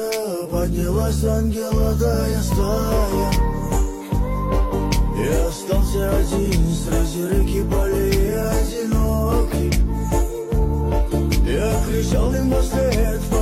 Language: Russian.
поднялась ангеловая стая. Я остался один среди реки боли одинокий. Я кричал им во след.